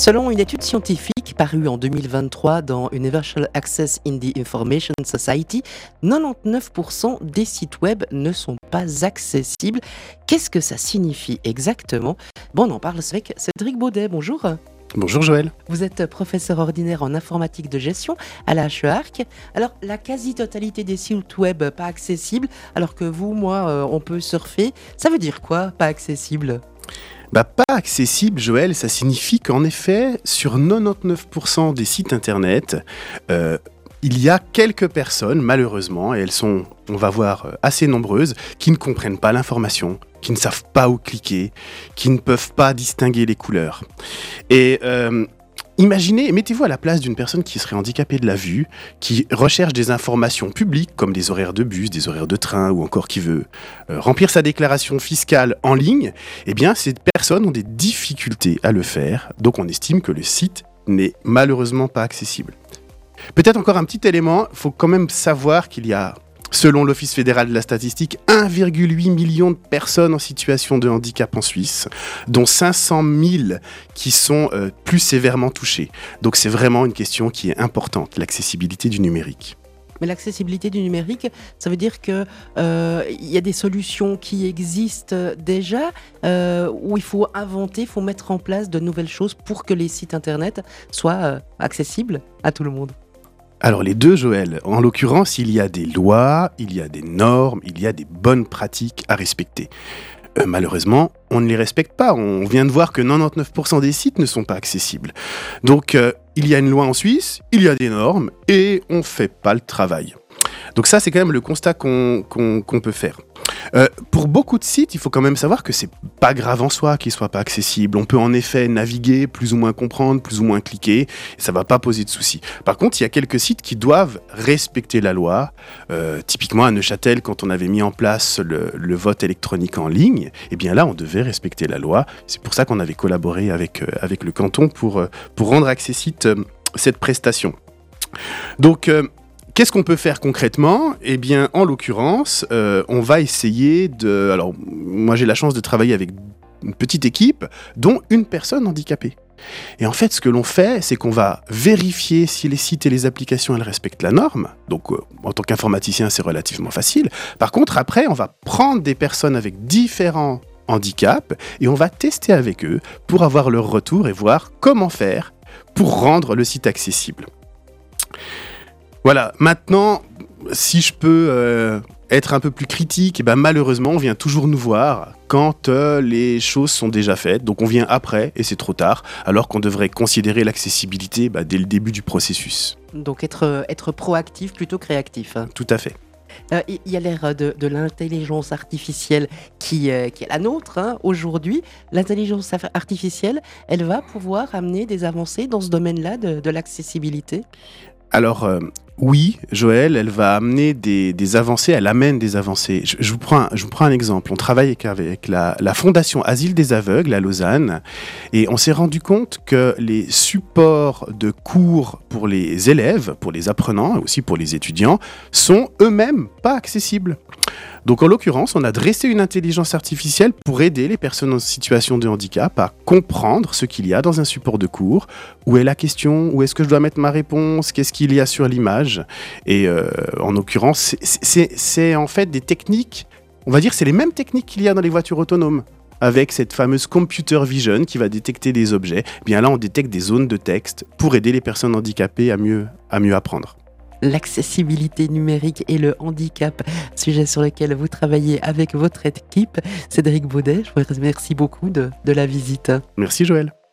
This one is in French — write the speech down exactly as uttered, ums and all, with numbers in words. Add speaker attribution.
Speaker 1: Selon une étude scientifique parue en deux mille vingt-trois dans Universal Access in the Information Society, quatre-vingt-dix-neuf pour cent des sites web ne sont pas accessibles. Qu'est-ce que ça signifie exactement? Bon, on en parle avec Cédric Baudet. Bonjour.
Speaker 2: Bonjour Joël.
Speaker 1: Vous êtes professeur ordinaire en informatique de gestion à la H E A R C. Alors, la quasi-totalité des sites web pas accessibles, alors que vous, moi, euh, on peut surfer. Ça veut dire quoi, pas accessible?
Speaker 2: Bah, pas accessible, Joël, ça signifie qu'en effet, sur quatre-vingt-dix-neuf pour cent des sites internet, euh, il y a quelques personnes, malheureusement, et elles sont, on va voir, assez nombreuses, qui ne comprennent pas l'information, qui ne savent pas où cliquer, qui ne peuvent pas distinguer les couleurs. Et euh, imaginez, mettez-vous à la place d'une personne qui serait handicapée de la vue, qui recherche des informations publiques, comme des horaires de bus, des horaires de train, ou encore qui veut euh, remplir sa déclaration fiscale en ligne. Eh bien, ces personnes ont des difficultés à le faire, donc on estime que le site n'est malheureusement pas accessible. Peut-être encore un petit élément, il faut quand même savoir qu'il y a, selon l'Office fédéral de la statistique, un virgule huit million de personnes en situation de handicap en Suisse, dont cinq cent mille qui sont euh, plus sévèrement touchées. Donc c'est vraiment une question qui est importante, l'accessibilité du numérique.
Speaker 1: Mais l'accessibilité du numérique, ça veut dire qu'il euh, y a des solutions qui existent déjà, euh, où il faut inventer, il faut mettre en place de nouvelles choses pour que les sites internet soient euh, accessibles à tout le monde.
Speaker 2: Alors les deux, Joël. En l'occurrence, il y a des lois, il y a des normes, il y a des bonnes pratiques à respecter. Euh, malheureusement, on ne les respecte pas. On vient de voir que quatre-vingt-dix-neuf pour cent des sites ne sont pas accessibles. Donc, euh, il y a une loi en Suisse, il y a des normes, et on ne fait pas le travail. Donc ça, c'est quand même le constat qu'on, qu'on, qu'on peut faire. Euh, pour beaucoup de sites, il faut quand même savoir que c'est pas grave en soi qu'ils soient pas accessibles. On peut en effet naviguer, plus ou moins comprendre, plus ou moins cliquer, et ça va pas poser de soucis. Par contre, il y a quelques sites qui doivent respecter la loi. Euh, typiquement à Neuchâtel, quand on avait mis en place le, le vote électronique en ligne, eh bien là, on devait respecter la loi. C'est pour ça qu'on avait collaboré avec, euh, avec le canton pour, euh, pour rendre accessible euh, cette prestation. Donc, euh, qu'est-ce qu'on peut faire concrètement? Eh bien, en l'occurrence, euh, on va essayer de... Alors, moi, j'ai la chance de travailler avec une petite équipe, dont une personne handicapée. Et en fait, ce que l'on fait, c'est qu'on va vérifier si les sites et les applications, elles respectent la norme. Donc, euh, en tant qu'informaticien, c'est relativement facile. Par contre, après, on va prendre des personnes avec différents handicaps et on va tester avec eux pour avoir leur retour et voir comment faire pour rendre le site accessible. Voilà, maintenant, si je peux euh, être un peu plus critique, eh ben, malheureusement, on vient toujours nous voir quand euh, les choses sont déjà faites. Donc on vient après et c'est trop tard, alors qu'on devrait considérer l'accessibilité bah, dès le début du processus.
Speaker 1: Donc être, être proactif plutôt que réactif.
Speaker 2: Tout à fait.
Speaker 1: Euh, Il y a l'ère de, de l'intelligence artificielle qui, euh, qui est la nôtre hein, aujourd'hui. L'intelligence artificielle, elle va pouvoir amener des avancées dans ce domaine-là de, de l'accessibilité?
Speaker 2: Alors, euh, oui, Joël, elle va amener des, des avancées, elle amène des avancées. Je, je, vous, prends un, je vous prends un exemple. On travaille avec, avec la, la Fondation Asile des Aveugles à Lausanne et on s'est rendu compte que les supports de cours pour les élèves, pour les apprenants et aussi pour les étudiants sont eux-mêmes pas accessibles. Donc en l'occurrence, on a dressé une intelligence artificielle pour aider les personnes en situation de handicap à comprendre ce qu'il y a dans un support de cours, où est la question, où est-ce que je dois mettre ma réponse, qu'est-ce qu'il y a sur l'image. Et euh, en l'occurrence, c'est, c'est, c'est en fait des techniques, on va dire c'est les mêmes techniques qu'il y a dans les voitures autonomes, avec cette fameuse computer vision qui va détecter des objets. Eh bien là, on détecte des zones de texte pour aider les personnes handicapées à mieux, à mieux apprendre.
Speaker 1: L'accessibilité numérique et le handicap, sujet sur lequel vous travaillez avec votre équipe. Cédric Baudet, je vous remercie beaucoup de, de la visite.
Speaker 2: Merci Joël.